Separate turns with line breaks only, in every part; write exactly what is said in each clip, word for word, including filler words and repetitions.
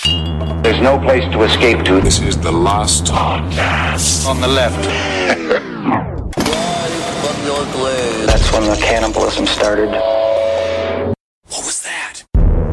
There's no place to escape to.
This is the last podcast.
On the left. That's when the cannibalism started.
What was that?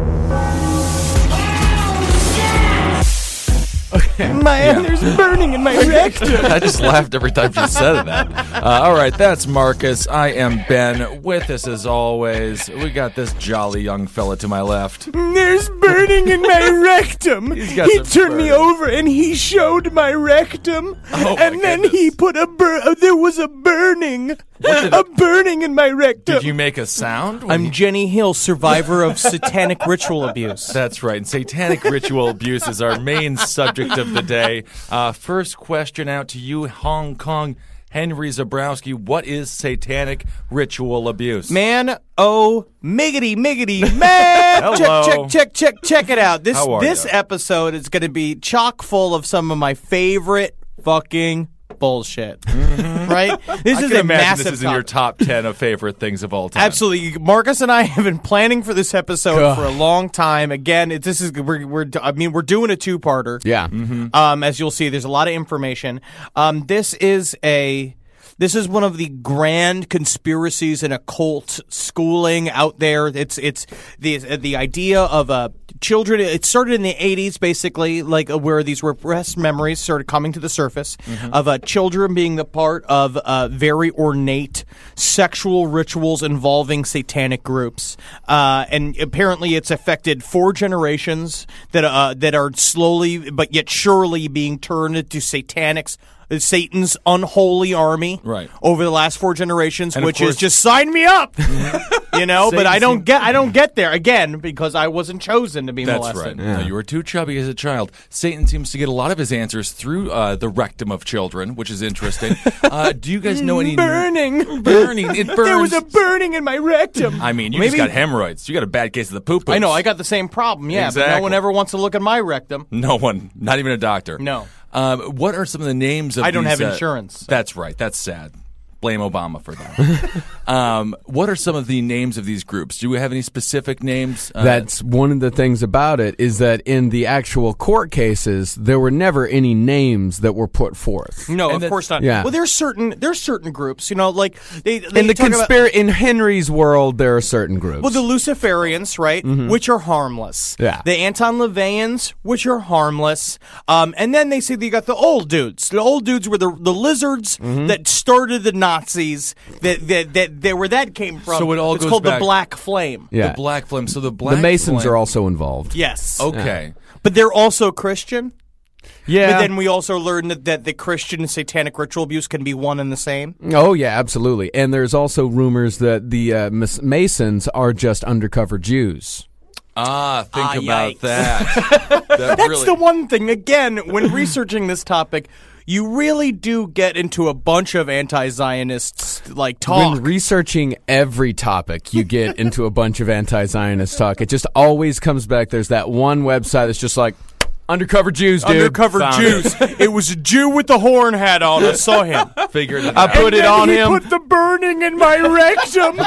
Okay. Man, yeah. There's burning in my rectum.
I just laughed every time she said that. Uh, all right, that's Marcus. I am Ben. With us, as always, we got this jolly young fella to my left.
There's burning in my rectum. He turned burning. me over and he showed my rectum.
Oh,
and
my
then
goodness.
he put a bur- uh, there was a burning.
What
a burning in my rectum.
Did you make a sound?
I'm
you...
Jenny Hill, survivor of satanic ritual abuse.
That's right. And satanic ritual abuse is our main subject of the day. Uh, first question out to you, Hong Kong Henry Zabrowski. What is satanic ritual abuse?
Man, oh, miggity, miggity, man.
Hello.
Check, check, check, check, check it out. This
How are
this
you?
episode is going to be chock full of some of my favorite fucking bullshit.
Mm-hmm.
Right? This
I
is
can
a
imagine
massive
this is in your top ten of favorite things of all time.
Absolutely. Marcus and I have been planning for this episode God. for a long time. Again, it, this is we're, we're I mean we're doing a two-parter.
Yeah.
Mm-hmm.
Um, as you'll see, there's a lot of information. Um, this is a This is one of the grand conspiracies and occult schooling out there. It's it's the the idea of uh, children. It started in the eighties, basically, like uh, where these repressed memories started coming to the surface mm-hmm. of uh, children being the part of uh, very ornate sexual rituals involving satanic groups, uh, and apparently it's affected four generations that uh, that are slowly but yet surely being turned into satanics. Satan's unholy army
right.
over the last four generations,
and
which
course,
is just sign me up, you know. But I don't get, I don't get there again because I wasn't chosen to be
That's
molested.
right. Yeah. No, you were too chubby as a child. Satan seems to get a lot of his answers through uh, the rectum of children, which is interesting. Uh, do you guys know any
burning?
Burning. It burns.
There was a burning in my rectum.
I mean, you
Maybe,
just got hemorrhoids. You got a bad case of the poop.
I know. I got the same problem. Yeah,
exactly.
but no one ever wants to look at my rectum.
No one, not even a doctor.
No.
Um, what are some of the names of
I don't
these,
have
uh,
insurance. So.
That's right. That's sad. Blame Obama for that. um, what are some of the names of these groups? Do we have any specific names?
Uh, That's one of the things about it is that in the actual court cases, there were never any names that were put forth.
No,
and
of
the,
course not.
Yeah.
Well, there's certain there's certain groups, you know, like they, they
in the
talk
conspiracy
about,
in Henry's world, there are certain groups.
Well, the Luciferians, right, mm-hmm. which are harmless.
Yeah.
The Anton-LaVeyans, which are harmless. Um, and then they say that you got the old dudes. The old dudes were the the lizards mm-hmm. that started the Nazis. That that that, that where that came from.
So it all
it's
goes
called
back.
the Black Flame.
Yeah.
The Black Flame. So the Black
the Masons
Flame.
are also involved.
Yes.
Okay.
Yeah. But they're also Christian.
Yeah.
But then we also learned that, that the Christian and satanic ritual abuse can be one and the same.
Oh, yeah, absolutely. And there's also rumors that the uh, Masons are just undercover Jews.
Ah, think
ah,
about
yikes.
that. that
That's
really...
the one thing. Again, when researching this topic, you really do get into a bunch of anti-Zionists like talk.
When researching every topic, you get into a bunch of anti-Zionist talk. It just always comes back. There's that one website that's just like, undercover Jews, dude.
Undercover
Found
Jews. It. it was a Jew with the horn hat on. I saw him.
Figured it
I
out.
put
and
it on
he
him.
Put the burning in my rectum.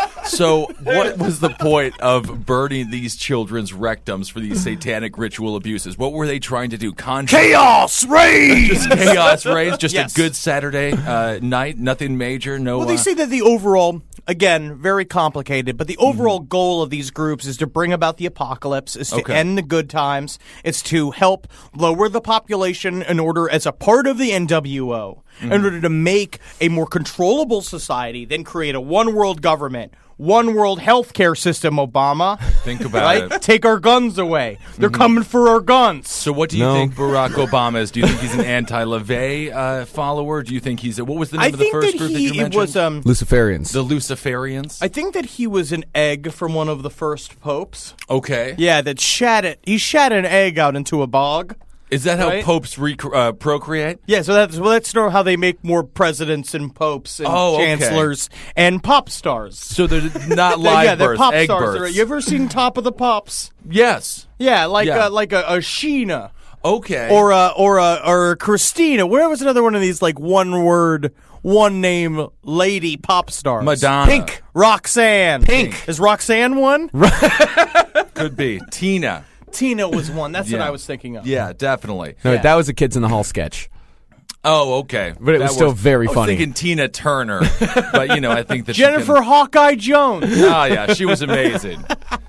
So what was the point of burning these children's rectums for these satanic ritual abuses? What were they trying to do? Conjure
Chaos rays.
Just chaos rays? Just
Yes.
a good Saturday uh, night? Nothing major? No.
Well, they
uh,
say that the overall, again, very complicated, but the overall mm. goal of these groups is to bring about the apocalypse, is to
okay.
end the good times, it's to help lower the population in order, as a part of the N W O, mm. in order to make a more controllable society, then create a one-world government, one world healthcare system, Obama.
Think about
right?
it.
Take our guns away. They're mm-hmm. coming for our guns.
So what do you
No.
think Barack Obama is? Do you think he's an anti-LaVey uh, follower? Do you think he's a, what was the name
I
of the
think
first
that
group
he,
that you
it
mentioned?
was um,
Luciferians.
The Luciferians?
I think that he was an egg from one of the first popes.
Okay.
Yeah, that shat it. He shat an egg out into a bog.
Is that how
Right?
popes rec- uh, procreate?
Yeah, so that's well, that's how they make more presidents and popes and
Oh, okay.
chancellors and pop stars.
So they're not live
yeah, they're
births,
pop
egg
stars.
births.
You ever seen Top of the Pops?
Yes.
Yeah, like
Yeah.
Uh, like a, a Sheena
Okay.
or a or a or a Christina. Where was another one of these like one word, one name lady pop stars?
Madonna.
Pink, Roxanne.
Pink.
Is Roxanne one?
Could be. Tina.
Tina was one. That's
Yeah.
what I was thinking of.
Yeah, definitely.
No,
Yeah.
that was a Kids in the Hall sketch.
Oh, okay.
But it
That
was still very
I was
funny.
thinking Tina Turner, but you know, I think that she
Jennifer
can-
Hawkeye Jones.
Oh yeah, she was amazing.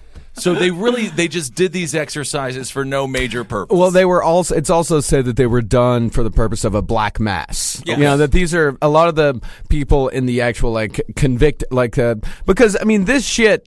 So they really they just did these exercises for no major purpose.
Well, they were also. It's also said that they were done for the purpose of a black mass.
Yes.
You know that these are a lot of the people in the actual like convict like uh, because I mean this shit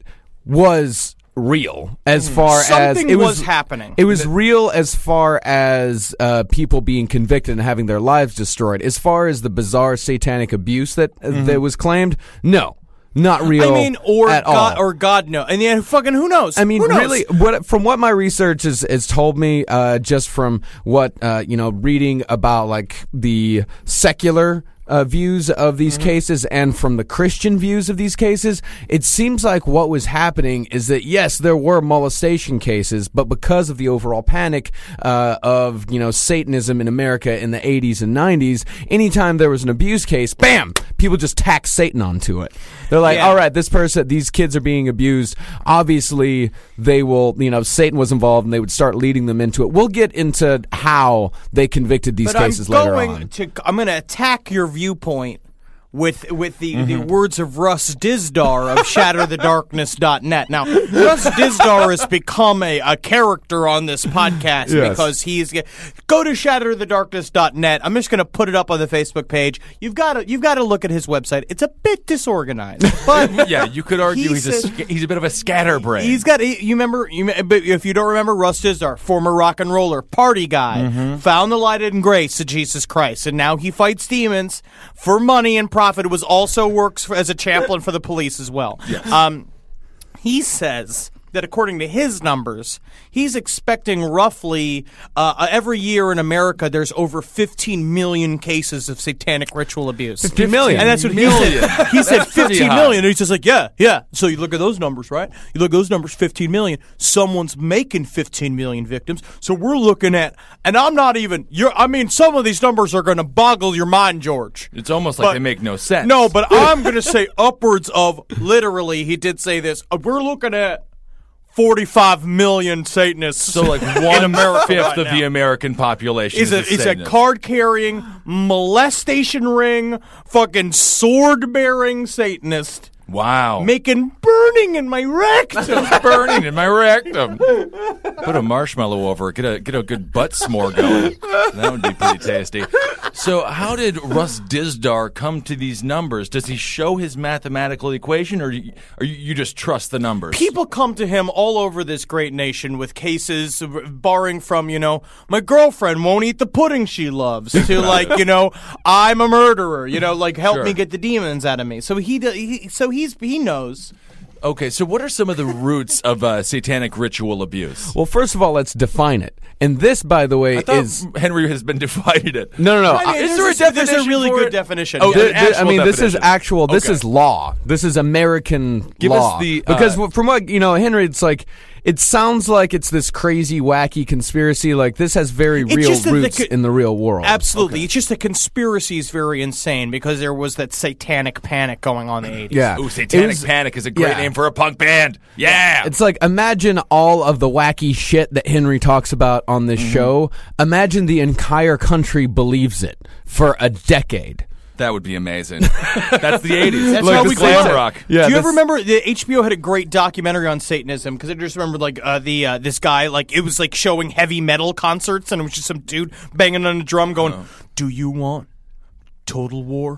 was real as far as
Something
it
was
was
happening.
It was real as far as uh, people being convicted and having their lives destroyed. As far as the bizarre satanic abuse that uh, that was claimed, no. Not real.
I mean, or
at
God,
all.
or God no, and yeah, fucking who knows?
I mean,
Who knows?
really, what from what my research has, has told me, uh, just from what uh, you know, reading about like the secular uh, views of these
Mm-hmm.
cases and from the Christian views of these cases, it seems like what was happening is that yes, there were molestation cases, but because of the overall panic uh, of you know Satanism in America in the eighties and nineties, anytime there was an abuse case, bam, people just tack Satan onto it. They're like,
Yeah.
all right, this person, these kids are being abused. Obviously, they will, you know, Satan was involved, and they would start leading them into it. We'll get into how they convicted these
But
cases
I'm
later
going
on.
to. I'm going to attack your viewpoint with with the, the
Mm-hmm.
words of Russ Dizdar of shatter the darkness dot net. Now, Russ Dizdar has become a, a character on this podcast
Yes.
because he's go to shatter the darkness dot net. I'm just going to put it up on the Facebook page. You've got to you've got to look at his website. It's a bit disorganized, but
yeah, you could argue
He
he's a
said-
sca- he's a bit of a scatterbrain.
he's got. he- You remember? You me- but if you don't remember, Russ Dizdar, former rock and roller party guy,
Mm-hmm.
found the light and grace of Jesus Christ, and now he fights demons for money and profit. It was also works for, as a chaplain for the police as well. Um, he says that according to his numbers, he's expecting roughly uh, every year in America there's over fifteen million cases of satanic ritual abuse.
fifteen million.
And that's what he
Million.
said. He said
That's pretty
fifteen
high.
million. And he's just like, yeah, yeah. So you look at those numbers, right? You look at those numbers, fifteen million. Someone's making fifteen million victims. So we're looking at, and I'm not even, you're, I mean, some of these numbers are going to boggle your mind, George.
It's almost like
But-
they make no sense.
No, but I'm going to say upwards of, literally, he did say this, uh, we're looking at forty-five million Satanists.
so like
in
one
America
fifth
right
of the
now.
American population
He's
is
a, he's a
Satanist.
card-carrying, molestation ring, fucking sword-bearing Satanist.
Wow.
Making burning in my rectum.
It's burning in my rectum. Put a marshmallow over it. Get a get a good butt s'more going. That would be pretty tasty. So, how did Russ Dizdar come to these numbers? Does he show his mathematical equation, or you, or you, you just trust the numbers?
People come to him all over this great nation with cases, barring from, you know, my girlfriend won't eat the pudding she loves, to like, you know, I'm a murderer, you know, like help
Sure.
me get the demons out of me. So he, do- he so he's he knows.
Okay, so what are some of the roots of uh, satanic ritual abuse?
Well, first of all, let's define it. And this, by the way,
I thought
is
Henry has been divided it.
no, no, no.
I mean,
Is
there's
there a
a, there's a
definition
really
for
good
it?
definition.
Oh,
yeah.
there-
Th- th- I
actual
mean, this is
definition.
actual. This
Okay.
is law. This is American
Give us
law.
the, uh,
because w- from what you know, Henry, it's like it sounds like it's this crazy, wacky conspiracy. Like this has very
It's
real
just that the
roots
co-
in the real world.
Absolutely. It's just the conspiracy is very insane because there was that satanic panic going on in the eighties.
Yeah.
Ooh, Satanic
It was-
Panic is a great
yeah.
name for a punk band. Yeah.
It's like imagine all of the wacky shit that Henry talks about on this show. Imagine the entire country believes it for a decade.
That would be amazing. That's the eighties.
That's
Like
how
the
we
glam
call it.
rock.
Yeah,
Do you
this-
ever remember the H B O had a great documentary on Satanism? Because I just remember like uh, the uh, this guy like it was like showing heavy metal concerts and it was just some dude banging on a drum going,
Oh.
"Do you want total war?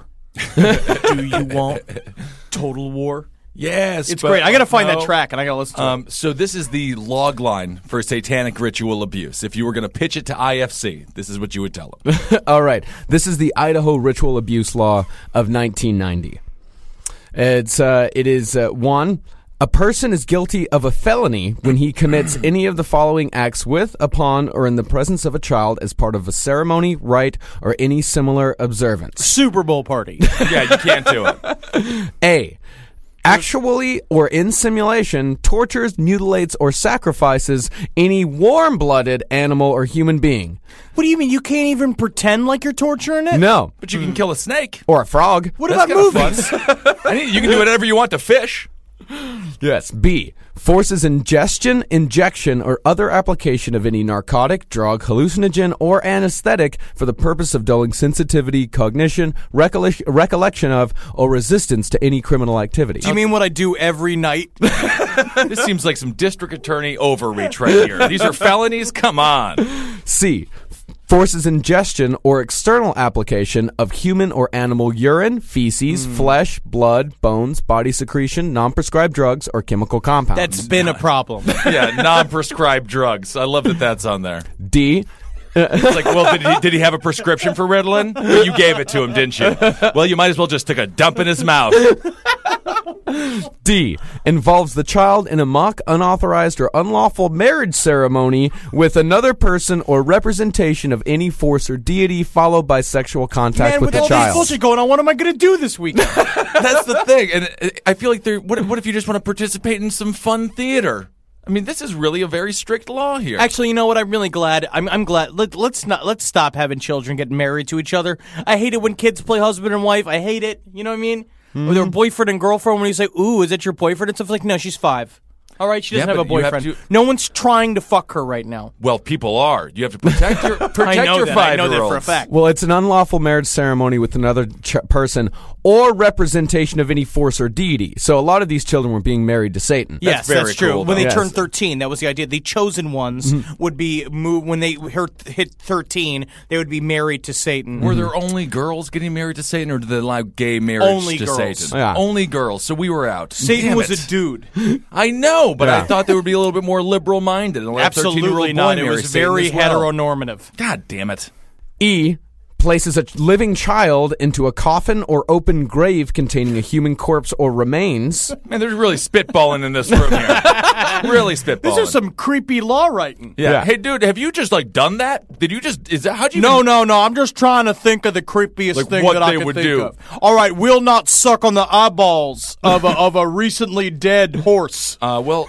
Do you want total war?"
Yes,
It's
but-
great. I got to find
no.
that track and I got to listen to it.
Um, so this is the log line for satanic ritual abuse. If you were going to pitch it to I F C, this is what you would tell them.
All right. This is the Idaho Ritual Abuse Law of nineteen ninety. It's uh, it is uh, one. A person is guilty of a felony when he commits any of the following acts with, upon, or in the presence of a child as part of a ceremony, rite, or any similar observance.
Super Bowl party.
Yeah, you can't do it.
A. Actually or in simulation, tortures, mutilates, or sacrifices any warm-blooded animal or human being.
What do you mean? You can't even pretend like you're torturing it?
No.
But you can kill a snake.
Or a frog.
What
That's
about
kinda
movies?
fun. I mean, you can do whatever you want to fish.
Yes. B. Forces ingestion, injection, or other application of any narcotic, drug, hallucinogen, or anesthetic for the purpose of dulling sensitivity, cognition, recolle- recollection of, or resistance to any criminal activity.
Do you mean what I do every night?
This seems like some district attorney overreach right here. These are felonies? Come on.
C. Forces ingestion or external application of human or animal urine, feces, mm. flesh, blood, bones, body secretion, non-prescribed drugs, or chemical compounds.
That's been a problem.
Yeah, non-prescribed drugs. I love that that's on there.
D.
It's like, well, did he, did he have a prescription for Ritalin? Well, you gave it to him, didn't you? Well, you might as well just take a dump in his mouth.
D. Involves the child in a mock, unauthorized, or unlawful marriage ceremony with another person or representation of any force or deity, followed by sexual contact
Man,
with,
with
the
all
child.
this bullshit going on, what am I going to do this weekend?
That's the thing. And I feel like they're, what, what if you just want to participate in some fun theater? I mean, this is really a very strict law here.
Actually, you know what? I'm really glad. I'm, I'm glad. Let, let's not. Let's stop having children get married to each other. I hate it when kids play husband and wife. I hate it. You know what I mean? Mm-hmm. Or their boyfriend and girlfriend. When you say, "Ooh, is that your boyfriend?" and stuff like, no, she's five. All right, she doesn't
Yeah,
have a
but you have
boyfriend.
to-
No one's trying to fuck her right now.
Well, people are. You have to protect your protect
I know
your
that.
five
I know
year
that
olds.
for a fact.
Well, it's an unlawful marriage ceremony with another ch- person or representation of any force or deity. So a lot of these children were being married to Satan.
Yes,
very
that's true.
cool,
when they
though.
turned
Yes.
thirteen, that was the idea. The chosen ones
Mm-hmm.
would be moved when they hit thirteen. They would be married to Satan.
Were there only girls getting married to Satan, or did they allow gay marriage
Only
to
girls.
Satan?
Yeah.
Only girls. So we were out.
Satan
Damn
was
it.
a dude.
I know, but I
Yeah.
thought they would be a little bit more liberal-minded and let a thirteen-year-old
Absolutely
boy
not. It
marry
was
Satan
very
as well.
heteronormative.
God damn it.
E. Places a living child into a coffin or open grave containing a human corpse or remains.
Man, they're really spitballing in this room here. Really spitballing.
This is some creepy law writing.
Yeah.
Yeah.
Hey, dude, have you just like done that? Did you just? Is that how'd you?
No,
even-
no, no. I'm just trying to think of the creepiest
Like
thing
what
that I
they
could
would
think
do.
of. All right, we'll not suck on the eyeballs of a, of a recently dead horse.
Uh, well,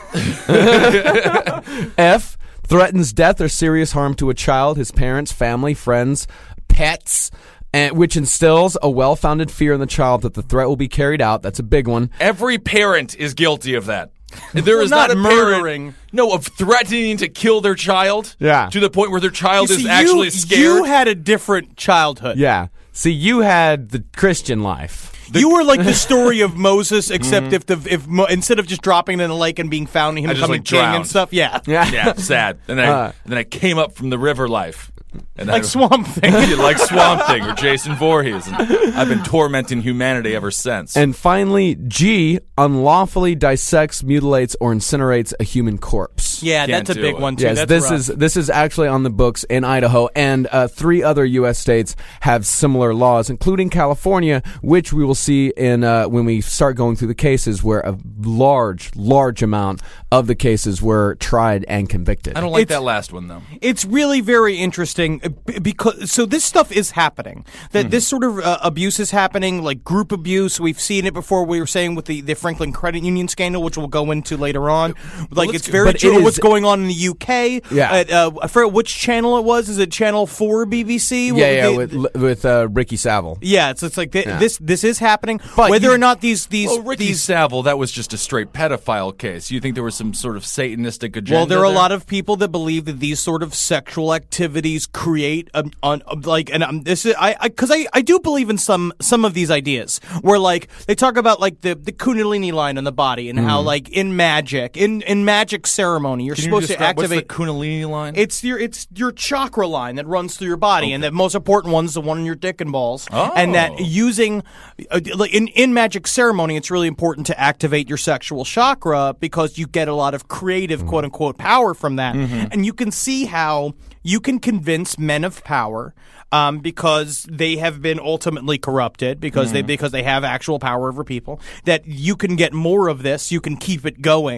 F. Threatens death or serious harm to a child, his parents, family, friends, pets, and which instills a well-founded fear in the child that the threat will be carried out. That's a big one.
every parent is guilty of that. There is
not
not, a
murdering.
parent, no, of threatening to kill their child.
Yeah.
To the point where their child
You
is
see,
actually
you,
scared.
You had a different childhood.
Yeah. See, you had the Christian life.
You were like the story of Moses, except if the if Mo, instead of just dropping it in the lake and being found, him
I just,
becoming
like,
king and
drowned.
stuff. Yeah,
Yeah.
Yeah, sad. And then, I,
Uh.
and then I came up from the river life. And
like
I,
Swamp Thing.
like Swamp Thing or Jason Voorhees. And I've been tormenting humanity ever since.
And finally, G. Unlawfully dissects, mutilates, or incinerates a human corpse.
Yeah,
Can't
that's a
do
big
it.
one too.
Yes,
that's
this
rough.
is this is actually on the books in Idaho, and uh, three other U S states have similar laws, including California, which we will see in uh, when we start going through the cases, where a large, large amount of the cases were tried and convicted.
I don't like
It's-
that last one, though.
It's really very interesting uh, b- because so this stuff is happening. That
Mm-hmm.
this sort of uh, abuse is happening, like group abuse. We've seen it before. We were saying with the, the Franklin Credit Union scandal, which we'll go into later on. Like
let's
it's
go-
very
but
true.
it is-
What's going on in the U K?
Yeah.
At, uh, I forget which channel it was. Is it Channel Four B B C? What
yeah, yeah,
they-
with with uh, Ricky Savile.
yeah. It's it's like th-
Yeah.
this this is happening.
But
Whether
you-
or not these these
Well, Ricky
these
Savile, that was just a straight pedophile case. You think there was some sort of satanistic agenda?
Well, there are a lot of people that believe that these sort of sexual activities create um, on um, like, and um, this is I because I, I do believe in some some of these ideas where like they talk about like the the Kundalini line on the body and how like in magic in in magic ceremony you're
Can you
supposed to
describe-
activate.
What's the Kundalini line?
It's your it's your chakra line that runs through your body, and the most important one's the one in your dick and balls.
Oh.
And that using uh, like in in magic ceremony, it's really important to activate your sexual chakra because you get a lot of creative quote unquote power from that, and you can see how you can convince men of power. Um, because they have been ultimately corrupted, because they because they have actual power over people, that you can get more of this, you can keep it going.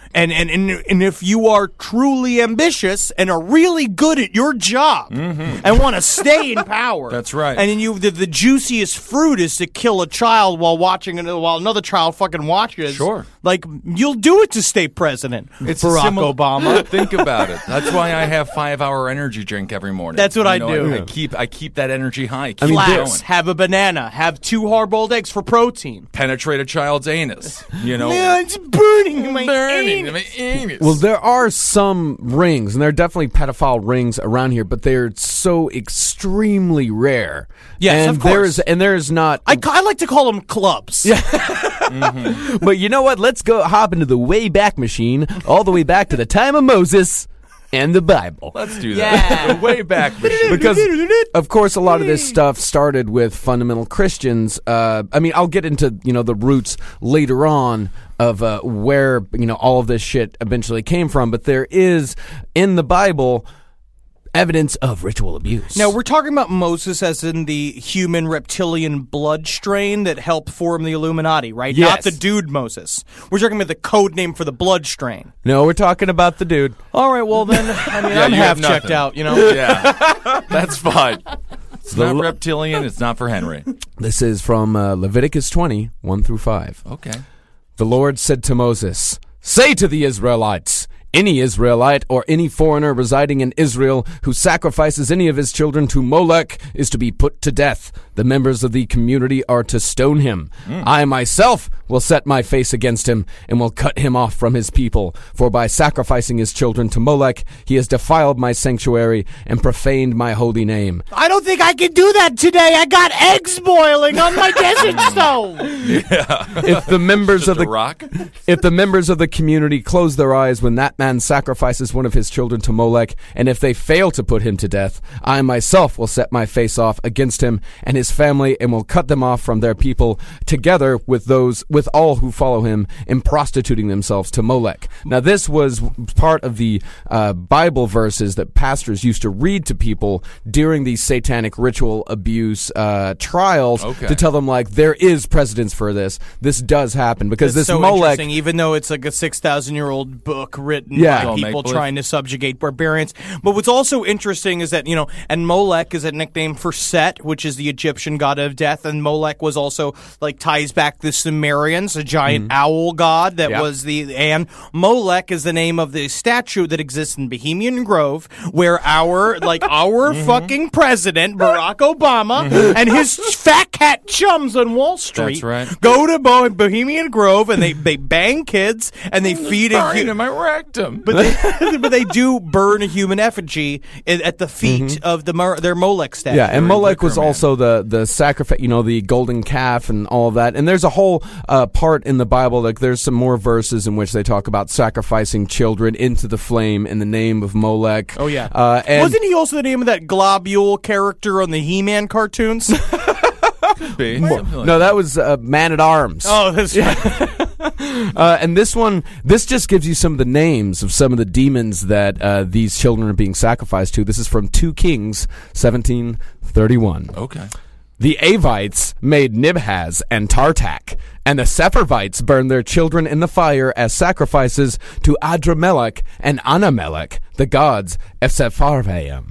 And, and and and if you are truly ambitious and are really good at your job
Mm-hmm.
and want to stay in power,
That's right.
And then you the, the juiciest fruit is to kill a child while watching another, while another child fucking watches.
Sure.
Like you'll do it to stay president.
It's
Barack
similar-
Obama.
Think about it. That's why I have five-hour energy drink every morning.
That's what
You
I
know,
do.
I, I keep I keep that energy high. Keep
mean,
it
Flax,
going.
have a banana, have two hard-boiled eggs for protein.
Penetrate a child's anus. You know,
Man, it's burning in my
burning
anus.
my anus.
Well, there are some rings, and there are definitely pedophile rings around here, but they're so extremely rare.
Yes,
and
of course.
There's, and there's not.
I, I like to call them clubs. Yeah.
But you know what? Let's go hop into the way back machine, all the way back to the time of Moses and the Bible.
Let's do that.
Yeah.
The way back machine.
Because, of course, a lot of this stuff started with fundamental Christians. Uh, I mean, I'll get into, you know, the roots later on of uh, where, you know, all of this shit eventually came from. But there is, in the Bible, evidence of ritual abuse.
Now, we're talking about Moses as in the human reptilian blood strain that helped form the Illuminati, right?
Yes.
Not the dude Moses. We're talking about the code name for the blood strain.
No, we're talking about the dude.
All right, well then, I mean,
Yeah,
I'm
you
half
have
checked
nothing.
out, you know?
Yeah, that's fine. It's
The
not
lo-
reptilian. It's not for Henry.
This is from uh, Leviticus twenty, one through five.
Okay.
The Lord said to Moses, "Say to the Israelites, any Israelite or any foreigner residing in Israel who sacrifices any of his children to Molech is to be put to death. The members of the community are to stone him. I myself will set my face against him and will cut him off from his people. For by sacrificing his children to Molech, he has defiled my sanctuary and profaned my holy name."
I don't think I can do that today. I got eggs boiling on my desert stove.
If the members
Just
of
a
the
rock.
If the members of the community close their eyes when that man sacrifices one of his children to Molech, and if they fail to put him to death, I myself will set my face off against him and his family, and will cut them off from their people, together with those with all who follow him in prostituting themselves to Molech. Now, this was part of the uh, Bible verses that pastors used to read to people during these satanic ritual abuse uh, trials
Okay.
to tell them, like, there is precedence for this. This does happen because
It's
this
so
Molech.
interesting, even though it's like a six thousand year old book written
Yeah.
by
All
people
make-believe.
trying to subjugate barbarians. But what's also interesting is that, you know, and Molech is a nickname for Set, which is the Egyptian god of death, and Molech was also, like, ties back the Sumerians, a giant owl god that
Yeah.
was the, and Molech is the name of the statue that exists in Bohemian Grove, where our, like, our fucking president, Barack Obama, and his fat cat chums on Wall Street
That's right.
go to Bo- Bohemian Grove and they, they bang kids and they feed a
Burning
hu-
in my rectum.
but they, but they do burn a human effigy at, at the feet of the Mer- their Molech statue.
Yeah, and Molech
liquor
was
man.
also the the sacrifice, you know, the golden calf and all of that. And there's a whole uh, part in the Bible, like there's some more verses in which they talk about sacrificing children into the flame in the name of Molech.
Oh yeah.
uh, and
Wasn't he also the name of that globule character on the He-Man cartoons?
Be. Something like
no, that was uh, Man at Arms.
oh, that's
Uh, and this one, this just gives you some of the names of some of the demons that uh, these children are being sacrificed to. This is from Two Kings, seventeen thirty-one.
Okay.
The Avites made Nibhaz and Tartak, and the Sepharvites burned their children in the fire as sacrifices to Adramelech and Anamelech, the gods of Sepharvaim.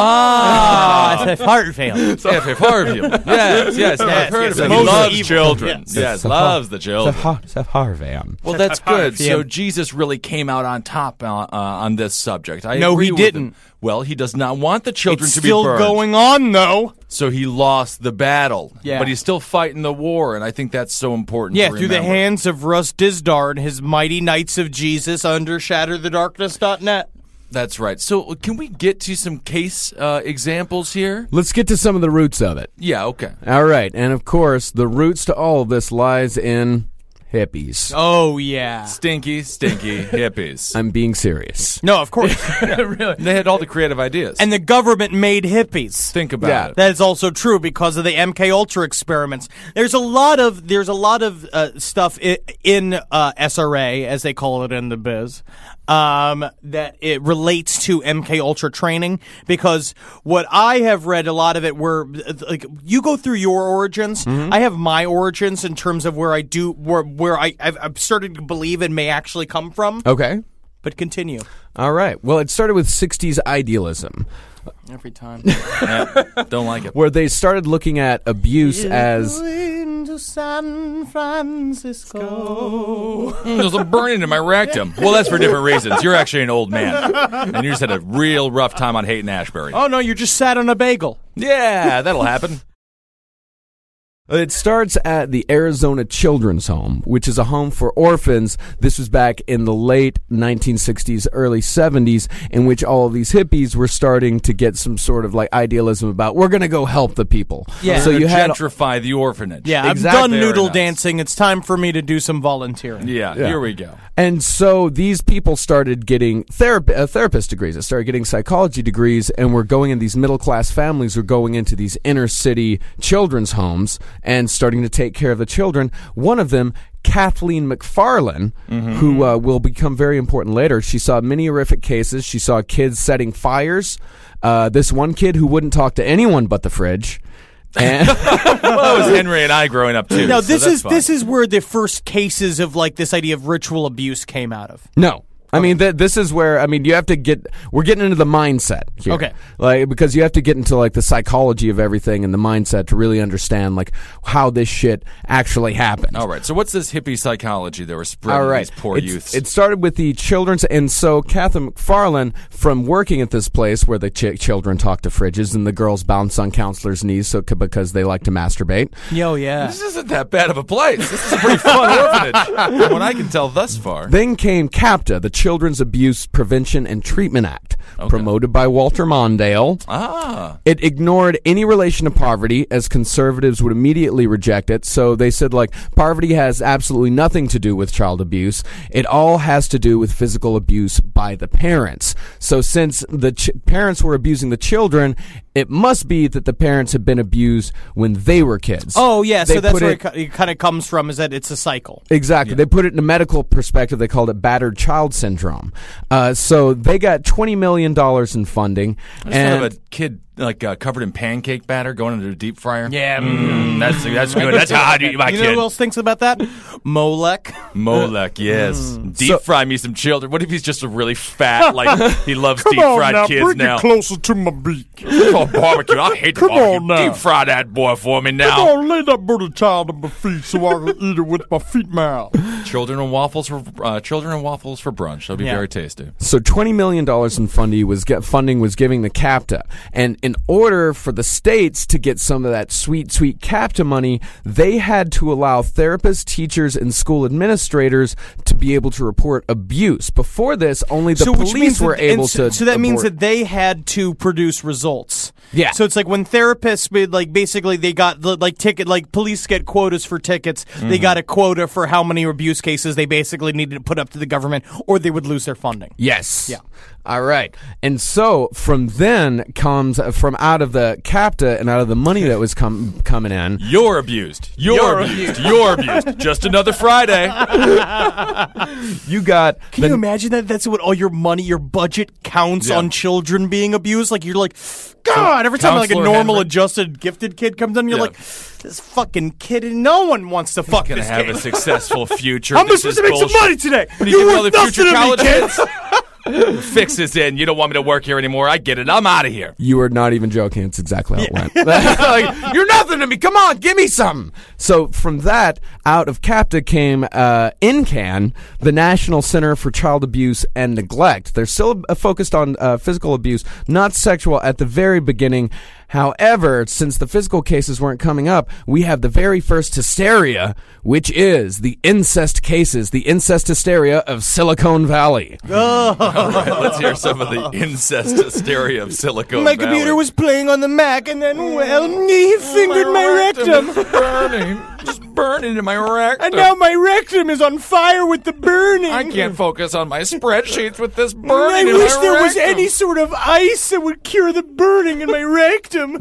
ah, it's a heart fail.
F F Harvey. Yes, yes, no, I've heard
yes,
of it.
most
He loves
evil.
children.
Yes.
Yes,
Sephar-
loves the children.
Sephar- Sepharvaim.
Well, that's good.
Yeah.
So Jesus really came out on top uh, uh, on this subject. I
No,
agree
he
with
didn't.
him. Well, he does not want the children
It's
to
still
be burned.
going on though.
So he lost the battle.
Yeah.
But he's still fighting the war, and I think that's so important.
Yeah,
to
through the
remember.
hands of Russ Dizdar and his mighty Knights of Jesus under shatter the darkness dot net.
That's right. So can we get to some case uh, examples here?
Let's get to some of the roots of it.
Yeah. Okay.
All right, and of course, the roots to all of this lies in hippies.
Oh yeah.
Stinky, stinky hippies.
I'm being serious.
No, of course.
Really? They had all the creative ideas.
And the government made hippies.
think about
Yeah.
it.
That is also true because of the M K Ultra experiments. There's a lot of there's a lot of uh, stuff i- in uh, S R A, as they call it in the biz, um, that it relates to M K Ultra training, because what I have read, a lot of it were like you go through your origins. Mm-hmm. I have my origins in terms of where I do where where I I've, I've started to believe it may actually come from.
Okay,
but continue.
All right. Well, it started with sixties idealism.
Every time.
Yeah, don't like it.
Where they started looking at abuse as...
to San Francisco.
Mm, there's a burning in my rectum. Well, that's for different reasons. You're actually an old man. And you just had a real rough time on Haight and Ashbury.
Oh, no, you just sat on a bagel.
Yeah, that'll happen.
It starts at the Arizona Children's Home, which is a home for orphans. This was back in the late nineteen sixties, early seventies, in which all of these hippies were starting to get some sort of like idealism about, we're going to go help the people.
Yeah.
So you had
gentrify the orphanage.
Yeah,
Exactly.
I'm done noodle
Very nice.
dancing. It's time for me to do some volunteering.
Yeah,
Yeah.
here we go.
And so these people started getting therap- uh, therapist degrees. They started getting psychology degrees, and were going in these middle-class families were going into these inner-city children's homes and starting to take care of the children. One of them, Kathleen McFarlane, mm-hmm. who uh, will become very important later. She saw many horrific cases. She saw kids setting fires. Uh, this one kid who wouldn't talk to anyone but the fridge. And
well, it was Henry and I growing up too.
Now
so
this
that's
is
fine.
this is where the first cases of like this idea of ritual abuse came out of.
No. I mean, th- this is where, I mean, you have to get, we're getting into the mindset here.
Okay.
Like, because you have to get into, like, the psychology of everything and the mindset to really understand, like, how this shit actually happened.
All right, so what's this hippie psychology that we're spreading
All
to
right.
these poor
It's-
youths?
It started with the children's, and so Catherine McFarlane, from working at this place where the ch- children talk to fridges and the girls bounce on counselors' knees so c- because they like to masturbate.
Yo, yeah.
This isn't that bad of a place. This is a pretty fun orphanage, from what I can tell thus far.
Then came CAPTA, the Children's Abuse Prevention and Treatment Act,
Okay.
promoted by Walter Mondale.
Ah.
It ignored any relation to poverty, as conservatives would immediately reject it. So they said, like, poverty has absolutely nothing to do with child abuse. It all has to do with physical abuse by the parents. So since the ch- parents were abusing the children, it must be that the parents had been abused when they were kids.
Oh, yeah,
They
so that's
put
where
it-
it, co- it kind of comes from, is that it's a cycle.
Exactly. They put it in a medical perspective. They called it battered child syndrome. Uh, so they got twenty million dollars in funding.
I just
and
thought of a kid like uh, covered in pancake batter going into a deep fryer.
Yeah.
Mm, that's that's good. That's how I do my
You know
kid.
who else thinks about that? Molech.
Molech, yes.
Mm.
Deep
So-
fry me some children. What if he's just a really fat, like he loves
Come
deep
on
fried
now,
kids
bring
now?
it closer to my beak.
Oh, barbecue. I hate the
Come
barbecue.
on now.
Deep fry that boy for me
Come
now.
on, lay that pretty child on my feet so I can eat it with my feet mouth.
Children and waffles for uh, children and waffles for brunch. That'll be
Yeah.
very tasty.
So twenty million dollars in funding was get, funding was giving the CAPTA. And in order for the states to get some of that sweet, sweet CAPTA money, they had to allow therapists, teachers, and school administrators to be able to report abuse. Before this, only the
so, which means
police were
that, and
able
so,
to
So that means
abort-
that they had to produce results.
Yeah.
So it's like when therapists, made, like basically they got the, like ticket, like police get quotas for tickets. They got a quota for how many abuse cases they basically needed to put up to the government, or they would lose their funding.
Yes.
Yeah.
All right. And so from then comes, uh, from out of the CAPTA and out of the money that was com- coming in,
You're abused. You're,
You're
abused. You're abused. Just another Friday.
you got...
Can
the-
you imagine that? That's what all your money, your budget counts
Yeah.
on children being abused. Like you're like, God. Every time like a
Counselor
normal,
Henry.
adjusted, gifted kid comes in, you're
Yeah.
like, this fucking kid. No one wants to fuck
Gonna
this
have
kid.
a successful future.
How am I
This
supposed
is
to make some
bullshit.
money today?
When you
You're
get all
worth
the
nothing
future
to me,
college
kid.
kids. Fix this in. You don't want me to work here anymore. I get it. I'm out of here.
You are not even joking. It's exactly how it went. Like, you're nothing to me. Come on, give me something. So from that, out of CAPTA came uh, N C A N, the National Center for Child Abuse and Neglect. They're still uh, focused on uh, physical abuse, not sexual at the very beginning. However, since the physical cases weren't coming up, we have the very first hysteria, which is the incest cases, the incest hysteria of Silicon Valley.
All right, let's hear some of the incest hysteria of Silicon
My
Valley.
computer was playing on the Mac, and then well, he fingered my rectum.
Burning. Just burning in my rectum.
And now my rectum is on fire with the burning.
I can't focus on my spreadsheets with this
I
burning in
wish
my
there was
rectum.
any sort of ice that would cure the burning in my rectum.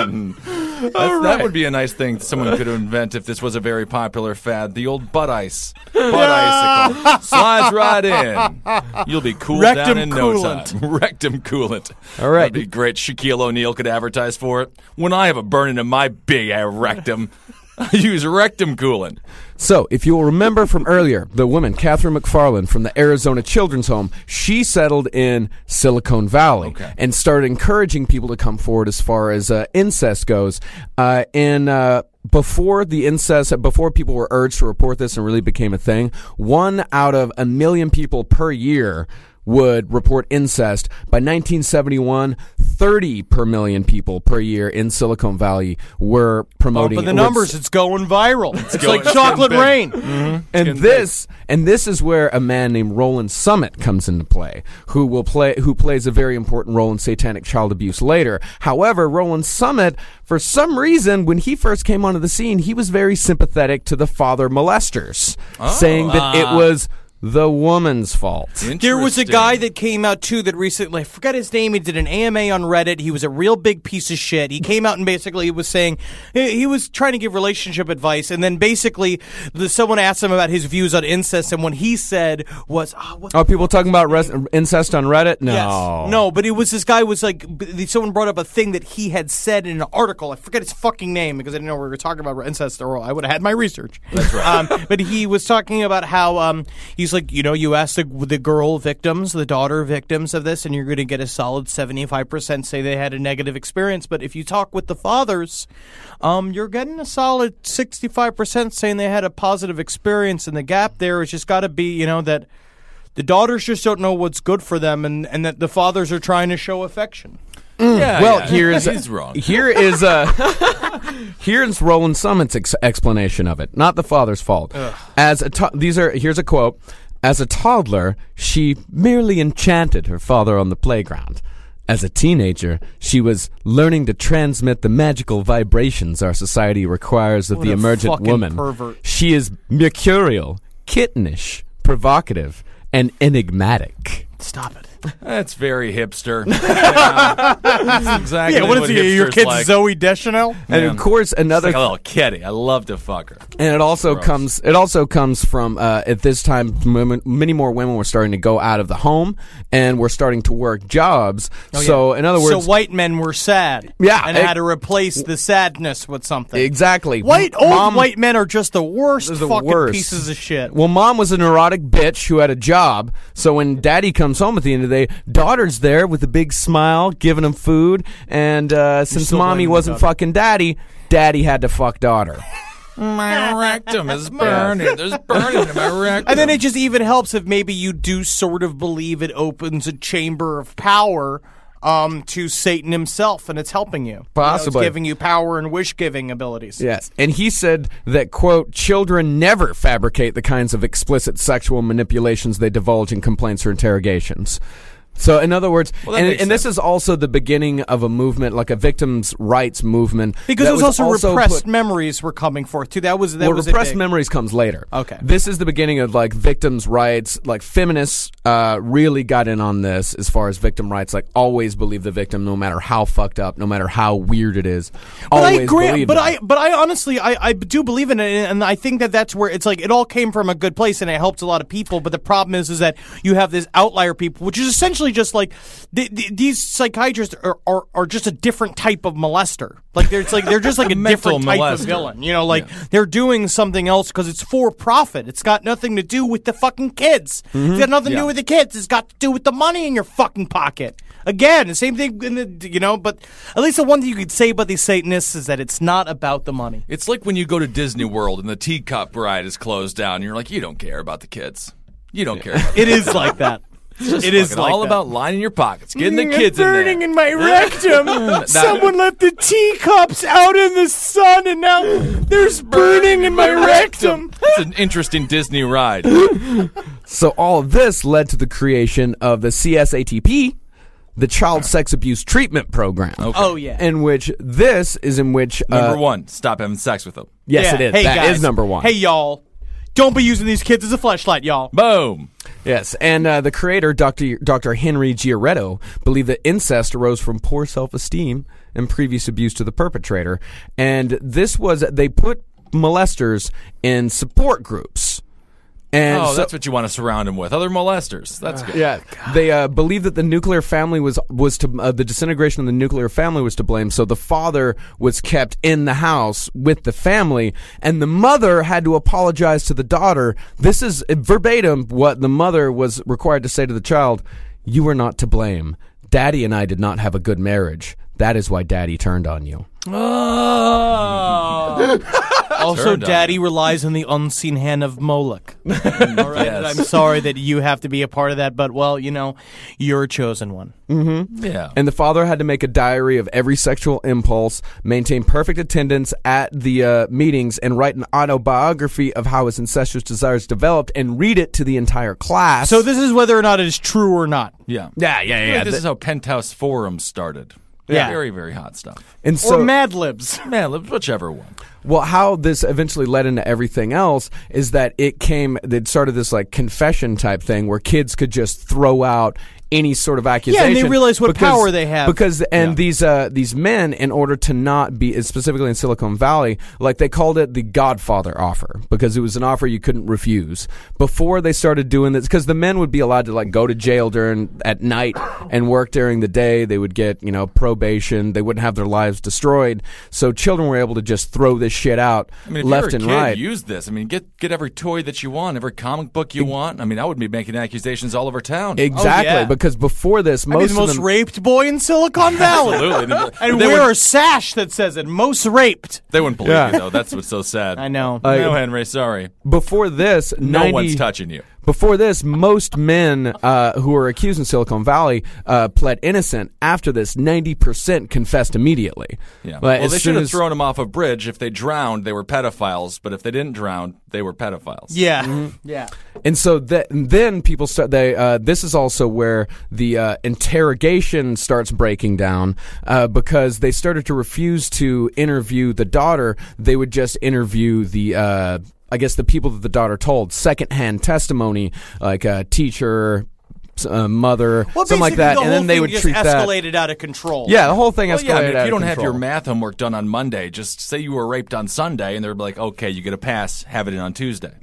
That's,
All
That
right.
would be a nice thing someone could invent if this was a very popular fad. The old butt ice. Butt icicle. Slides right in. You'll be cooled
Rectum
down in
coolant.
no time. Rectum coolant.
All right.
That'd be great. Shaquille O'Neal could advertise for it. When I have a burning in my big uh, rectum, I use rectum coolant.
So, if you will remember from earlier, the woman, Catherine McFarland from the Arizona Children's Home, she settled in Silicon Valley
Okay.
and started encouraging people to come forward as far as uh, incest goes. Uh, and uh, before the incest, before people were urged to report this and really became a thing, one out of a million people per year would report incest. By nineteen seventy-one, thirty per million people per year in Silicon Valley were
Oh,
promoting.
but the
was-
numbers, it's going viral. It's,
going-
like
it's
chocolate
getting
rain.
big.
and
getting
this and this is where a man named Roland Summit comes into play, who will play who plays a very important role in satanic child abuse later. However, Roland Summit, for some reason, when he first came onto the scene, he was very sympathetic to the father molesters, saying that it was the woman's fault.
There was a
Interesting.
guy that came out too that recently, I forgot his name, he did an A M A on Reddit. He was a real big piece of shit. He came out and basically was saying, he he was trying to give relationship advice, and then basically the, someone asked him about his views on incest, and what he said was, oh, what
Oh, people talking about res- incest on Reddit? No.
Yes. No, but it was this guy was like, b- someone brought up a thing that he had said in an article. I forget his fucking name because I didn't know we were talking about incest, or I would have had my research. That's right. Um, but he was talking about how um, he's like, you know, you ask the, the girl victims, the daughter victims of this, and you're going to get a solid seventy-five percent say they had a negative experience. But if you talk with the fathers, um, you're getting a solid sixty-five percent saying they had a positive experience. And the gap there has just got to be, you know, that the daughters just don't know what's good for them, and, and that the fathers are trying to show affection.
Yeah,
Well,
yeah.
here's
He's wrong.
Here is uh, here's Roland Summit's ex- explanation of it. Not the father's fault. As a to- these are here's a quote. As a toddler, she merely enchanted her father on the playground. As a teenager, she was learning to transmit the magical vibrations our society requires of
What
the
a
emergent
fucking
woman.
pervert.
She is mercurial, kittenish, provocative, and enigmatic.
Stop it.
That's very hipster. Yeah. That's exactly
Yeah, what is he? Your
hipsters
kid's
like.
Zoe Deschanel?
And
Yeah.
of course,
It's
another
like a little kitty. I love to fuck her.
And it also
Gross.
comes. It also comes from uh, at this time, women, many more women were starting to go out of the home and were starting to work jobs. So, in other words,
So white men were sad.
Yeah,
And
it-
had to replace the sadness with something.
exactly.
White, old
Mom-
white men are just the worst
They're the
fucking
worst.
pieces of shit.
Well, mom was a neurotic bitch who had a job. So when daddy comes home at the end of the day, daughter's there with a big smile, giving him food. And uh, since
still
mommy
blaming the
wasn't
daughter.
fucking daddy, daddy had to fuck daughter.
My rectum is burning. There's burning in my rectum.
And then it just even helps if maybe you do sort of believe it opens a chamber of power um, to Satan himself, and it's helping you. You know,
Possibly.
it's giving you power and wish-giving abilities.
Yes. And he said that, quote, children never fabricate the kinds of explicit sexual manipulations they divulge in complaints or interrogations. So, in other words,
Well, that
and,
makes
and this
sense.
is also the beginning of a movement, like a victims' rights movement.
Because
that
it was, also, repressed
put-
memories were coming forth, too. That was that
well,
was a
repressed
big-
memories comes later.
Okay.
This is the beginning of like victims' rights. Like feminists uh, really got in on this as far as victim rights. Like always believe the victim, no matter how fucked up, no matter how weird it is.
But I
Always
agree.
believe
But
them.
I, but I honestly, I, I do believe in it, and I think that that's where it's like it all came from a good place, and it helped a lot of people. But the problem is, is that you have this outlier people, which is essentially just like th- th- these psychiatrists are, are are just a different type of molester. Like they're it's like they're just like a
Mental
different type
molester.
of villain. You know, like they're doing something else because it's for profit. It's got nothing to do with the fucking kids. It's got nothing to
Yeah.
do with the kids. It's got to do with the money in your fucking pocket. Again, the same thing in the you know. But at least the one thing you could say about these Satanists is that it's not about the money.
It's like when you go to Disney World and the teacup ride is closed down. And you're like, you don't care about the kids. You don't care. About
It is like that. It is
fucking
like
all
that.
about lining your pockets, getting the
Mm,
kids in
burning
there.
in my rectum. Someone left the teacups out in the sun, and now there's burning in my rectum.
It's an interesting Disney ride.
So all of this led to the creation of the C S A T P, the Child Sex Abuse Treatment Program.
Okay.
Oh, yeah.
In which this is in which uh,
Number one, stop having sex with them.
Yes,
Yeah.
it is.
Hey,
That
guys.
is number one.
Hey, y'all. Don't be using these kids as a fleshlight, y'all.
Boom.
Yes, and uh, the creator, Doctor Doctor Henry Giarretto, believed that incest arose from poor self-esteem and previous abuse to the perpetrator. And this was, they put molesters in support groups. And
Oh,
so,
that's what you want to surround him with. Other molesters. That's good.
yeah, they uh, believed that the nuclear family was was to uh, the disintegration of the nuclear family was to blame. So the father was kept in the house with the family, and the mother had to apologize to the daughter. This is verbatim what the mother was required to say to the child: "You were not to blame. Daddy and I did not have a good marriage. That is why Daddy turned on you."
Also,
Turned on
Daddy
you.
relies on the unseen hand of Moloch. All right,
Yes.
I'm sorry that you have to be a part of that, but, well, you know, you're a chosen one.
Yeah.
And the father had to make a diary of every sexual impulse, maintain perfect attendance at the uh, meetings, and write an autobiography of how his incestuous desires developed and read it to the entire class.
So this is whether or not it is true or not.
yeah.
yeah, yeah,
I feel
yeah.
like this is how Penthouse Forums started.
Yeah.
Very, very hot stuff.
and so,
or Mad Libs.
Man, whichever one.
well, how this eventually led into everything else is that it came, it started this like confession type thing where kids could just throw out any sort of accusation.
Yeah, and they realize what power they have.
Because and
Yeah.
these uh, these men, in order to not be, specifically in Silicon Valley, like they called it the Godfather offer because it was an offer you couldn't refuse. Before they started doing this, because the men would be allowed to like go to jail during at night and work during the day. They would get you know probation. They wouldn't have their lives destroyed. So children were able to just throw this shit out
I mean, if
left
you're a
and
kid,
right.
use this. I mean, get get every toy that you want, every comic book you want. I mean, I would be making accusations all over town.
Exactly,
Oh, yeah.
because before this,
I'd be
most
the most
of them,
raped boy in Silicon Valley.
Absolutely.
And
They
wear
would-
a sash that says it, most raped.
They wouldn't believe
Yeah.
you, though. That's what's so sad.
I know.
Uh,
no, Henry, sorry.
before this,
No
ninety
one's touching you.
Before this, most men uh, who were accused in Silicon Valley uh, pled innocent. After this, ninety percent confessed immediately.
Yeah.
Like,
well,
as
they
soon
should have
as-
thrown them off a bridge. If they drowned, they were pedophiles. But if they didn't drown, they were pedophiles.
Yeah.
Mm-hmm.
Yeah.
And so that, then people start. They uh, this is also where the uh, interrogation starts breaking down uh, because they started to refuse to interview the daughter. They would just interview the. Uh, I guess the people that the daughter told, secondhand testimony, like a teacher, uh, mother,
Well,
something like
basically,
that,
the
and
whole
then they
thing
would
just
treat that.
escalated out of control.
Yeah, the whole thing escalated
Well, yeah, I mean,
out
if
of
you don't have your
control.
math homework done on Monday, just say you were raped on Sunday, and they're like, okay, you get a pass, have it in on Tuesday.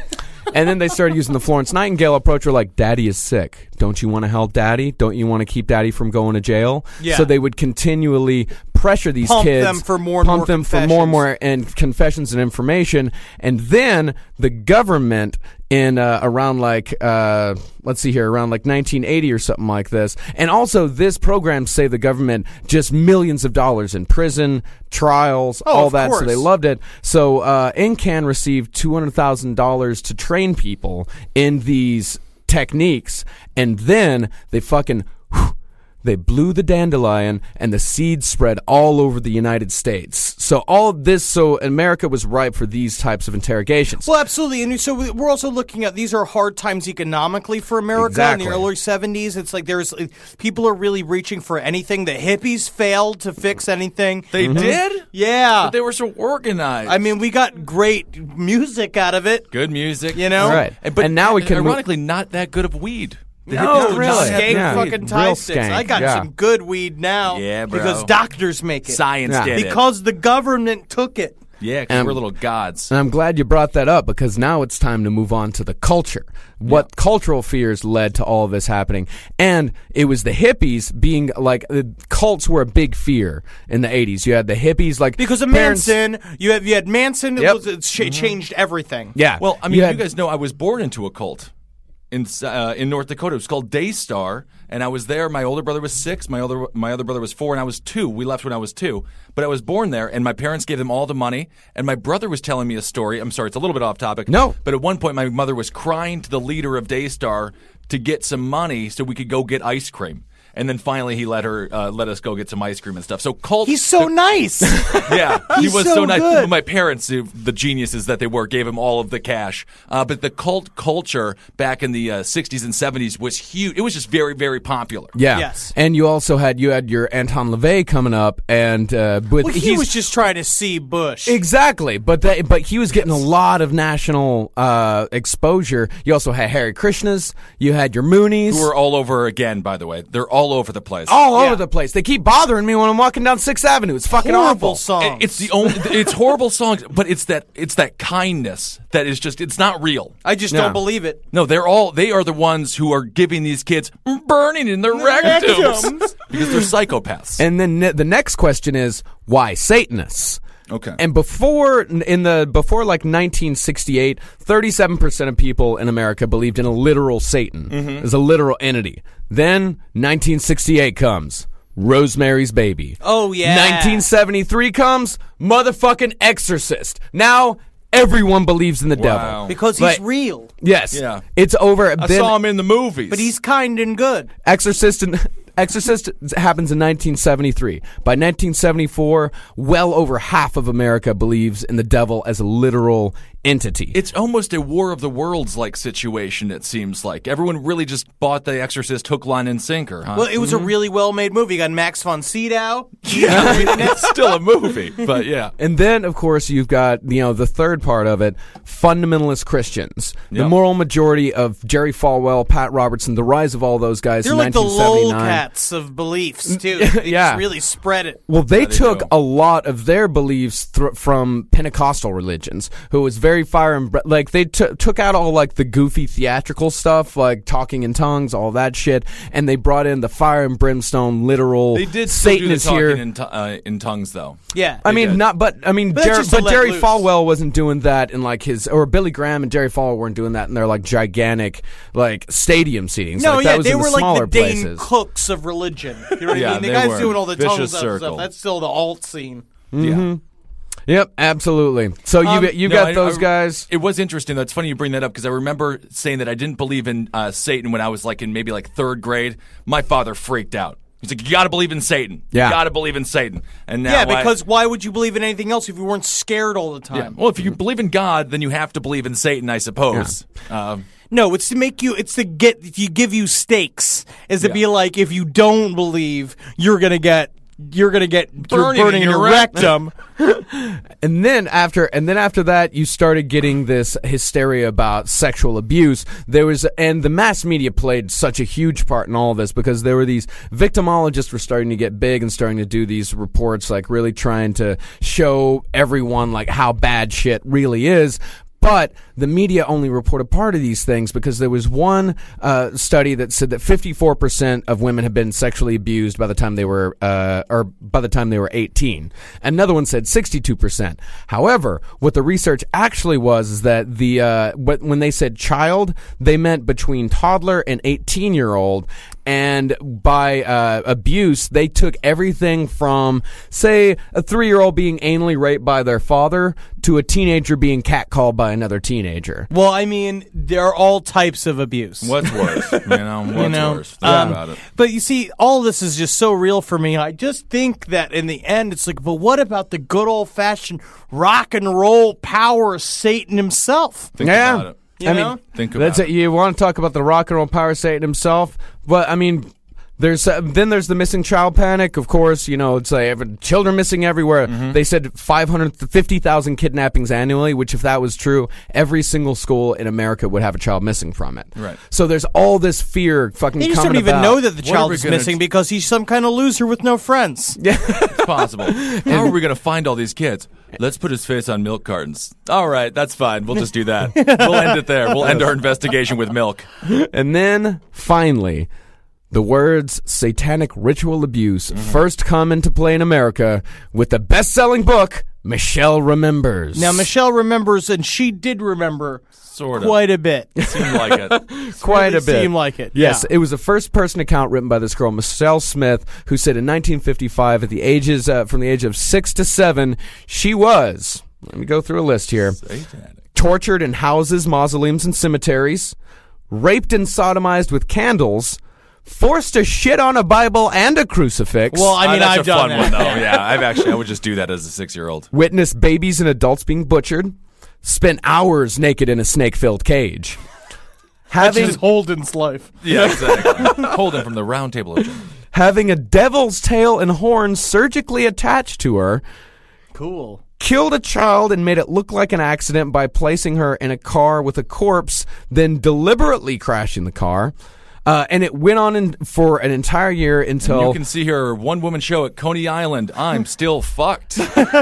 And then they started using the Florence Nightingale approach. Where like, Daddy is sick. Don't you want to help Daddy? Don't you want to keep Daddy from going to jail?
Yeah.
So they would continually pressure these
Pump
kids,
them for more and
pump
more
them for more and
confessions.
more and confessions and information. And then the government, in uh, around like uh, let's see here, around like nineteen eighty or something like this. And also, this program saved the government just millions of dollars in prison, trials,
Oh,
all
of
that. So
course.
they loved it. So uh, N C A N received two hundred thousand dollars to train people in these techniques, and then they fucking whew, they blew the dandelion, and the seeds spread all over the United States. So all of this, so America was ripe for these types of interrogations.
Well, absolutely. And so we- we're also looking at these are hard times economically for America
Exactly.
in the early seventies. It's like there's people are really reaching for anything. The hippies failed to fix anything.
They did?
Yeah.
But they were so organized.
I mean, we got great music out of it.
good music.
You know?
Right.
And, but
And now we can move-
ironically, not that good of weed. The
No,
hippies did
really.
not have
Skank
Yeah.
good weed.
fucking
Real
tie sticks.
skank,
I got
yeah.
some good weed now.
Yeah, bro.
Because doctors make it.
Science
Yeah.
did it.
Because the government took it.
Yeah, because
Um,
we're little gods.
And I'm glad you brought that up, because now it's time to move on to the culture. What cultural fears led to all of this happening? And it was the hippies being like, the cults were a big fear in the eighties. You had the hippies like
Because of
parents-
Manson, you had you had Manson. It,
Yep.
was, it ch- changed everything.
Yeah.
Well, I mean,
You
you,
had-
guys know I was born into a cult in uh, in North Dakota. It was called Daystar, and I was there. My older brother was six. My other my other brother was four, and I was two. We left when I was two, but I was born there, and my parents gave them all the money. And my brother was telling me a story. I'm sorry, it's a little bit off topic.
No.
but at one point, my mother was crying to the leader of Daystar to get some money so we could go get ice cream. and then finally he let her uh, let us go get some ice cream and stuff. So cult.
He's so nice.
Yeah, he
He's
was
so
so nice.
good.
But my parents, the geniuses that they were, gave him all of the cash. Uh, but the cult culture back in the uh, sixties and seventies was huge. It was just very, very popular.
Yeah.
Yes.
And you also had you had your Anton LaVey coming up, and uh, with
Well, he
he's-
was just trying to see Bush.
Exactly, but that, but he was getting a lot of national uh, exposure. You also had Hare Krishnas, you had your Moonies,
Who are all over again, by the way. They're all over the place.
all
Yeah.
over the place. They keep bothering me when I'm walking down Sixth Avenue. It's fucking
Horrible
awful.
songs.
It- It's the only. It's horrible songs, but it's that. It's that kindness that is just. It's not real.
I just
Yeah.
don't believe it.
No, they're all. They are the ones who are giving these kids burning in their rectums
rectums.
because they're psychopaths.
And then ne- the next question is why Satanists?
Okay.
And before in the before like nineteen sixty-eight, thirty-seven percent of people in America believed in a literal Satan
Mm-hmm.
as a literal entity. Then nineteen sixty-eight comes. Rosemary's Baby.
Oh, yeah.
nineteen seventy-three comes. Motherfucking Exorcist. Now everyone believes in the
Wow.
devil.
Because he's
Like-
real.
Yes.
Yeah.
It's over.
I
then
saw him in the movies,
But he's kind and good.
Exorcist and Exorcist happens in nineteen seventy-three. By nineteen seventy-four, well over half of America believes in the devil as a literal entity.
It's almost a War of the Worlds like situation. It seems like everyone really just bought The Exorcist hook, line, and sinker. Huh?
Well, it was a really well-made movie. You got Max von Sydow.
it's still a movie, but yeah.
And then, of course, you've got, you know, the third part of it, fundamentalist Christians. The
Yep.
moral majority of Jerry Falwell, Pat Robertson, the rise of all those guys
They're
in
like the
nineteen seventy-nine.
lolcats of beliefs, too. They
Yeah.
just really spread it.
Well, they
they
took
do.
a lot of their beliefs thr from Pentecostal religions, who was very fire and bre- like they t- took out all like the goofy theatrical stuff, like talking in tongues, all that shit, and they brought in the fire and brimstone, literal.
They did still
Satan
do the
is
talking
here.
in, t- uh, in tongues, though.
Yeah.
I mean,
did.
not, but I mean,
But that's
Jer-
just to
but
let
Jerry
loose.
Falwell wasn't doing that in like his, or Billy Graham and Jerry Falwell weren't doing that in their like gigantic like stadium seatings.
No,
like,
yeah,
that was
they
in the
were like
smaller
the Dane
places.
Cooks of religion. You know what
Yeah,
I mean? The
they
guys
were.
doing all the
Vicious
tongues of
circle.
stuff. That's still the alt scene.
Yeah.
Yep, absolutely. So you
Um,
you
No,
got
I-
those
I-
guys.
It was interesting. That's funny you bring that up because I remember saying that I didn't believe in uh, Satan when I was like in maybe like third grade. My father freaked out. He's like, "You got to believe in Satan.
Yeah.
You got to believe in Satan." And now
Yeah,
I-
because why would you believe in anything else if you weren't scared all the
yeah.
time?
Well, if you believe in God, then you have to believe in Satan, I suppose. Um,
No, it's to make you. It's to get. You give you stakes. Is to
Yeah.
be like, if you don't believe, you're gonna get. You're gonna get you're
Burning
burning
in
your
your rect-
rectum.
And then after and then after that you started getting this hysteria about sexual abuse. There was and the mass media played such a huge part in all of this because there were these victimologists were starting to get big and starting to do these reports like really trying to show everyone like how bad shit really is. But the media only reported part of these things because there was one uh, study that said that fifty-four percent of women had been sexually abused by the time they were, uh, or by the time they were eighteen. Another one said sixty-two percent. However, what the research actually was is that the uh, when they said child, they meant between toddler and eighteen-year-old. And by uh, abuse, they took everything from, say, a three-year-old being anally raped by their father to a teenager being catcalled by another teenager.
Well, I mean, there are all types of abuse.
what's worse? You know, what's
you know,
worse? Think
Um,
about it.
But you see, all this is just so real for me. I just think that in the end, it's like, but what about the good old fashioned rock and roll power of Satan himself?
Think
yeah.
about it.
You
I
know?
mean,
Think about
that's
it.
it. You want to talk about the rock and roll power Satan himself? But I mean, there's uh, then there's the missing child panic. Of course, you know it's like every, children missing everywhere.
Mm-hmm.
They said five hundred fifty thousand kidnappings annually, which if that was true, every single school in America would have a child missing from it.
Right.
So there's all this fear fucking.
They just
coming
don't even
about.
know that the
What are
child
we
is
gonna
missing
d-
because he's some kind of loser with no friends.
It's possible. How are we going to find all these kids? Let's put his face on milk cartons. All right, that's fine. We'll just do that. We'll end it there. We'll end our investigation with milk.
And then finally, the words satanic ritual abuse
Mm-hmm.
first come into play in America with the best-selling book Michelle Remembers.
Now, Michelle remembers, and she did remember
Sort of.
quite a bit.
Seemed like it.
quite
really
a bit.
seemed like it,
Yes,
yeah.
it was a first-person account written by this girl, Michelle Smith, who said in nineteen fifty-five, at the ages uh, from the age of six to seven, she was. Let me go through a list here.
Satanic.
Tortured in houses, mausoleums, and cemeteries, raped and sodomized with candles, forced to shit on a Bible and a crucifix.
Well, I
Uh,
mean,
that's
I've
a fun
done
one,
that.
though. Yeah, I've actually, I would just do that as a six-year-old.
Witnessed babies and adults being butchered. Spent hours naked in a snake-filled cage.
That's
Having,
just Holden's life.
Yeah, exactly. Holden from the Round Table of Gin.
having a devil's tail and horns surgically attached to her.
Cool.
Killed a child and made it look like an accident by placing her in a car with a corpse, then deliberately crashing the car. Uh, and it went on in, for an entire year until...
You can see her one-woman show at Coney Island. I'm still fucked.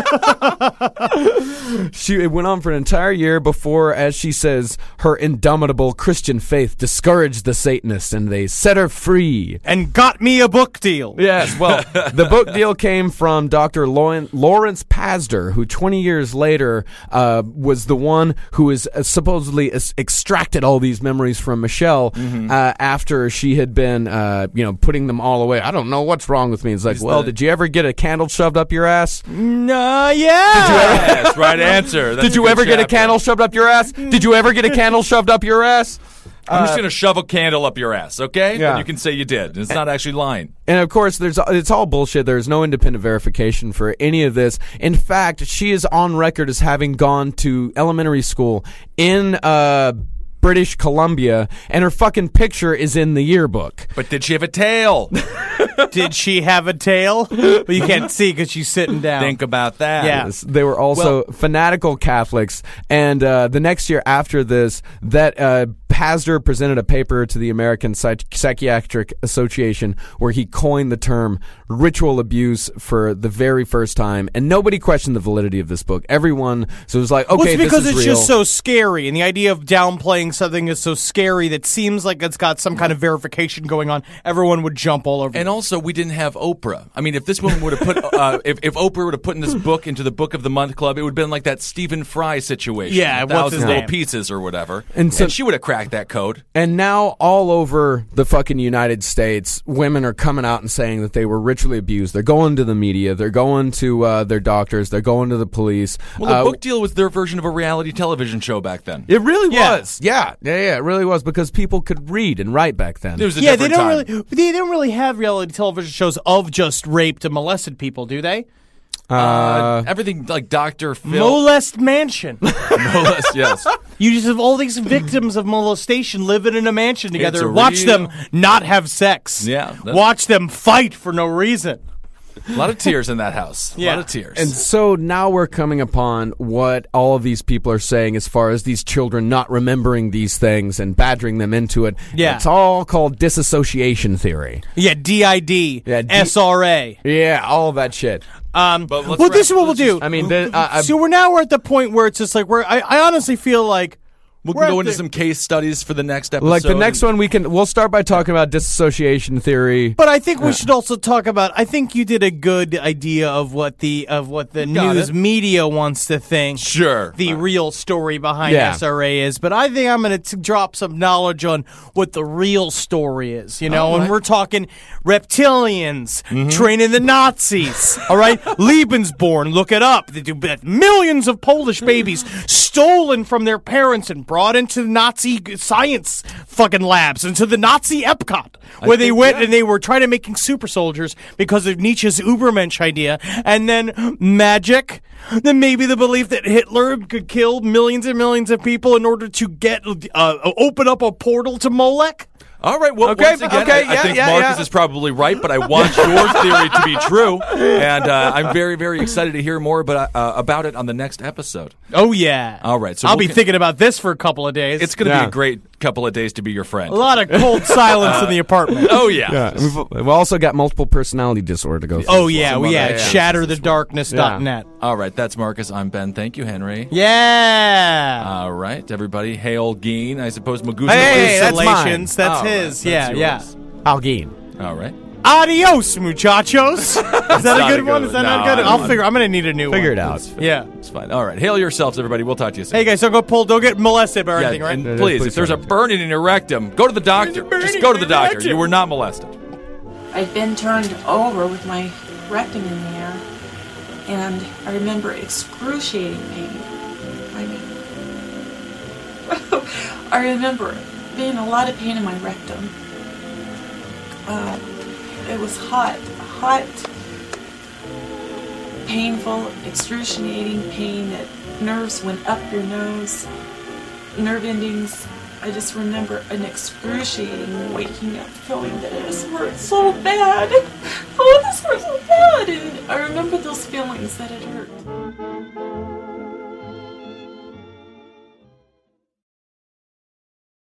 She it went on for an entire year before, as she says, her indomitable Christian faith discouraged the Satanists and they set her free.
And got me a book deal.
Yes, well, the book deal came from Doctor Lauren, Lawrence Pasder, who twenty years later uh, was the one who is uh, supposedly es- extracted all these memories from Michelle
Mm-hmm.
uh, after she had been, uh, you know, putting them all away. I don't know what's wrong with me. It's like,
He's
well,
the-
did you ever get a candle shoved up your ass?
No, yeah.
Yes, right answer. That's
Did
a
you
good
ever get a
chapter.
candle shoved up your ass? Did you ever get a candle shoved up your ass?
I'm just going to shove a candle up your ass, okay?
Yeah.
And you can say you did. It's not actually lying.
And of course, there's it's all bullshit. There's no independent verification for any of this. In fact, she is on record as having gone to elementary school in uh, British Columbia, and her fucking picture is in the yearbook.
But did she have a tail?
Did she have a tail? Well, you can't see because she's sitting down.
Think about that.
Yeah.
Yes, they were also fanatical Catholics, and uh, the next year after this, that uh, Pasder presented a paper to the American Psych- Psychiatric Association where he coined the term ritual abuse for the very first time, and nobody questioned the validity of this book. Everyone, so it was like, okay,
well, it's because
this is
it's
real.
just so scary, and the idea of downplaying something is so scary that seems like it's got some kind of verification going on. Everyone would jump all over.
And
it.
also, we didn't have Oprah. I mean, if this woman would have put, uh, if, if Oprah would have put in this book into the Book of the Month Club, it would have been like that Stephen Fry situation.
Yeah,
a
what's his
thousand little
name?
pieces or whatever.
And
And,
so-
she would have cracked that code.
And now all over the fucking United States, women are coming out and saying that they were ritually abused. They're going to the media. They're going to uh, their doctors. They're going to the police.
Well, the
Uh,
book deal was their version of a reality television show back then.
It really
Yeah.
was. Yeah. Yeah, yeah, it really was because people could read and write back then.
It was a
yeah, they
different
don't
time.
really. They don't really have reality television shows of just raped and molested people, do they?
Uh, everything like Doctor Phil.
Molest Mansion.
Molest, yes.
You just have all these victims of molestation living in a mansion together.
It's a
Watch
real-
them not have sex.
Yeah, that's-
Watch them fight for no reason.
A lot of tears in that house. A
Yeah.
lot of tears.
And so now we're coming upon what all of these people are saying as far as these children not remembering these things and badgering them into it.
Yeah.
It's all called disassociation theory.
Yeah, D I D,
Yeah, D-
S R A.
Yeah, all of that shit.
Um,
But let's
well, this is
wrap-
what we'll
let's
do.
just-
I mean, the, uh, I-
so we're now we're at the point where it's just like we're. I, I honestly feel like
we
we're
can go
at
into
the-
some case studies for the next episode.
like the next one, we can. We'll start by talking about disassociation theory.
But I think we should also talk about. I think you did a good idea of what the of what the
Got
news
it.
media wants to think.
Sure.
The real story behind
Yeah.
S R A is, but I think I'm going to drop some knowledge on what the real story is. You know,
All
and
right.
we're talking reptilians
Mm-hmm.
training the Nazis. All right, Lebensborn. Look it up. They do millions of Polish babies stolen from their parents and brought into the Nazi science fucking labs, into the Nazi Epcot, where they
think,
went
yeah.
and they were trying to making super soldiers because of Nietzsche's Ubermensch idea, and then magic. Then maybe the belief that Hitler could kill millions and millions of people in order to get uh, open up a portal to Molech.
All right. Well,
Okay,
once again,
okay,
I, I
yeah,
think
yeah,
Marcus
yeah.
is probably right, but I want your theory to be true, and uh, I'm very, very excited to hear more about uh, about it on the next episode.
Oh yeah.
All right, so
I'll
we'll
be
con-
thinking about this for a couple of days.
It's going to
Yeah.
be a great couple of days to be your friend.
a lot of cold silence in the apartment.
Oh yeah.
Yeah, we've, we've also got multiple personality disorder to go through.
Oh yeah,
Some
we
other-
yeah,
yeah.
shatter the darkness dot net.
All right. That's Marcus. I'm Ben. Thank you, Henry.
Yeah.
All right, everybody. Hail Geen. I suppose Magusa.
Hey, that's mine.
Salations, that's
All right,
his.
that's
yeah,
yours.
yeah.
Algene.
All right.
Adios, muchachos. Is that
not
a
a
good
good
one?
one.
Is that
No,
not good?
I don't
I'll
want-
figure. I'm gonna need a new
Figure
one.
it out.
Yeah.
It's fine. All right. Hail yourselves, everybody. We'll talk to you soon.
Hey guys, don't go pull. Don't get molested or
Yeah,
anything, right?
and
Yeah,
please,
please
if there's a
don't.
burning in your rectum, go to the doctor. Just go to the doctor. You were not molested.
I'd been turned over with my rectum in the air, and I remember excruciating pain. I mean, I remember being a lot of pain in my rectum. Um, it was hot, hot, painful, excruciating pain that nerves went up your nose, nerve endings. I just remember an excruciating waking up feeling that it just hurt so bad. Oh, this hurt so bad. And I remember those feelings that it hurt.